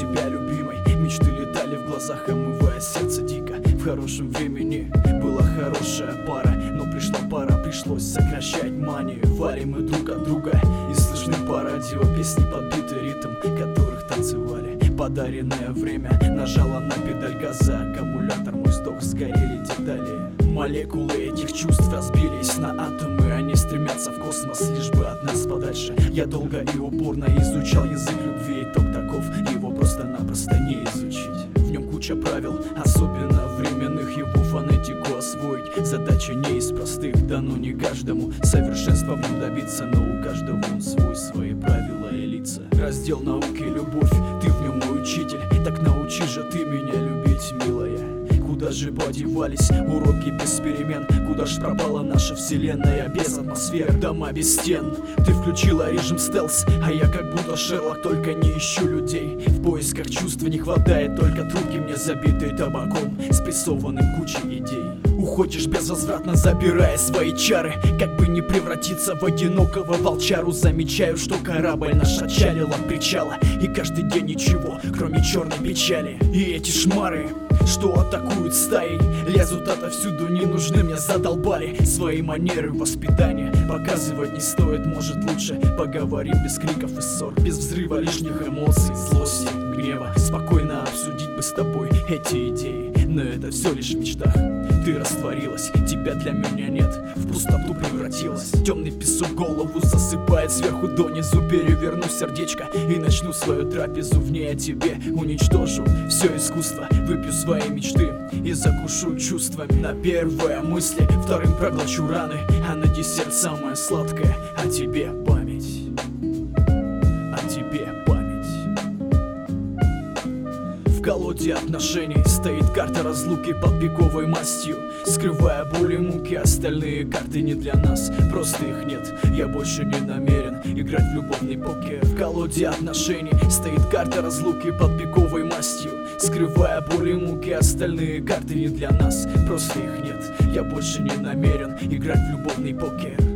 тебя, любимой. Мечты летали в глазах, омывая сердце дико. В хорошем времени была хорошая пара, но пришла пора, пришлось сокращать манию. Валим мы друг от друга, и слышны по радио песни, подбитый ритм которых танцевали. Подаренное время нажала на педаль газа, аккумулятор мой сдох, сгорели детали. Молекулы этих чувств разбились на атомы, они стремятся в космос, лишь бы от нас подальше. Я долго и упорно изучал язык любви, итог таков, его просто-напросто не изучить. В нем куча правил, особенно временных, его фонетику освоить задача не из простых, да ну не каждому совершенства в нем добиться, но у каждого он свой, свои правила и лица. Раздел науки любовь, ты в нем мой учитель, так научи же ты меня любить, милая. Куда же подевались уроки без перемен? Куда ж пропала наша вселенная без атмосфер, дома без стен? Ты включила режим стелс, а я как будто Шерлок, только не ищу людей. В поисках чувств не хватает только трубки мне забитой табаком, спрессованным кучей идей. Уходишь безвозвратно, забирая свои чары, как бы не превратиться в одинокого волчару. Замечаю, что корабль наш отчалил от причала, и каждый день ничего, кроме черной печали. И эти шмары, что атакуют стаей, лезут отовсюду, не нужны мне, задолбали. Свои манеры воспитания показывать не стоит, может лучше поговорим без криков и ссор, без взрыва лишних эмоций, злости, гнева. Спокойно обсудить бы с тобой эти идеи, но это все лишь в мечтах. Ты растворилась, тебя для меня нет, в пустоту превратилась. Темный песок голову засыпает сверху донизу. Переверну сердечко и начну свою трапезу. В ней я тебе уничтожу все искусство, выпью свои мечты и закушу чувствами. На первые мысли, вторым проглочу раны, а на десерт самое сладкое о тебе память. О тебе память. В колоде отношений стоит карта разлуки под пиковой мастью, скрывая боль и муки. Остальные карты не для нас, просто их нет. Я больше не намерен играть в любовный покер. В колоде отношений стоит карта разлуки под пиковой мастью, скрывая боль и муки. Остальные карты не для нас, просто их нет. Я больше не намерен играть в любовный покер.